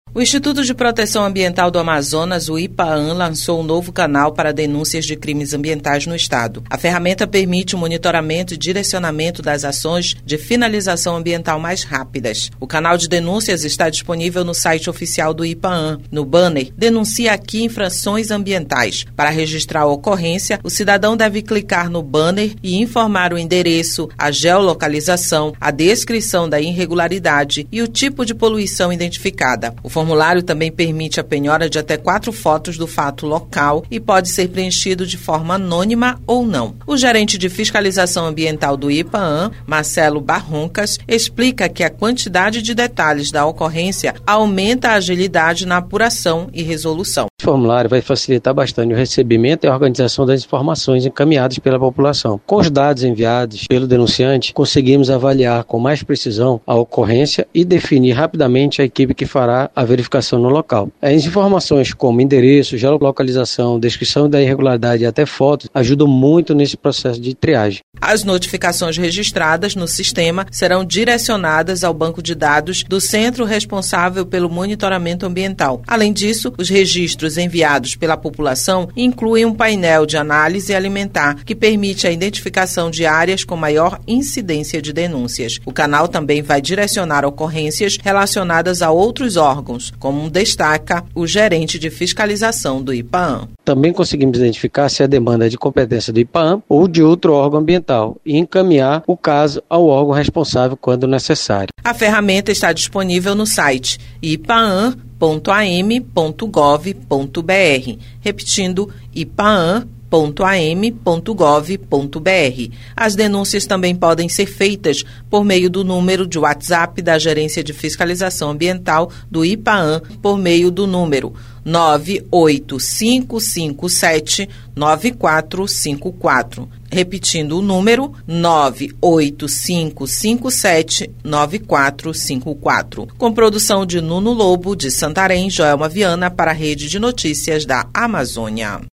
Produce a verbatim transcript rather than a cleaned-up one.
O Instituto de Proteção Ambiental do Amazonas, o IPAAM, lançou um novo canal para denúncias de crimes ambientais no estado. A ferramenta permite o monitoramento e direcionamento das ações de finalização ambiental mais rápidas. O canal de denúncias está disponível no site oficial do IPAAM. No banner, denuncia aqui infrações ambientais. Para registrar a ocorrência, o cidadão deve clicar no banner e informar o endereço, a geolocalização, a descrição da irregularidade e o tipo de poluição identificada. O O formulário também permite a penhora de até quatro fotos do fato local e pode ser preenchido de forma anônima ou não. O gerente de fiscalização ambiental do IPAAM, Marcelo Barroncas, explica que a quantidade de detalhes da ocorrência aumenta a agilidade na apuração e resolução. O formulário vai facilitar bastante o recebimento e a organização das informações encaminhadas pela população. Com os dados enviados pelo denunciante, conseguimos avaliar com mais precisão a ocorrência e definir rapidamente a equipe que fará a verificação no local. As informações como endereço, geolocalização, descrição da irregularidade e até fotos ajudam muito nesse processo de triagem. As notificações registradas no sistema serão direcionadas ao banco de dados do centro responsável pelo monitoramento ambiental. Além disso, os registros enviados pela população incluem um painel de análise alimentar que permite a identificação de áreas com maior incidência de denúncias. O canal também vai direcionar ocorrências relacionadas a outros órgãos, como destaca o gerente de fiscalização do IPAAM. Também conseguimos identificar se a demanda é de competência do IPAAM ou de outro órgão ambiental e encaminhar o caso ao órgão responsável quando necessário. A ferramenta está disponível no site ipaam ponto a m ponto gov ponto b r, repetindo ipaam ponto a m ponto gov ponto b r. As denúncias também podem ser feitas por meio do número de WhatsApp da Gerência de Fiscalização Ambiental do IPAAM por meio do número nove oito cinco cinco sete nove quatro cinco quatro. Repetindo o número nove oito cinco cinco sete nove quatro cinco quatro. Com produção de Nuno Lobo, de Santarém, Joelma Viana, para a Rede de Notícias da Amazônia.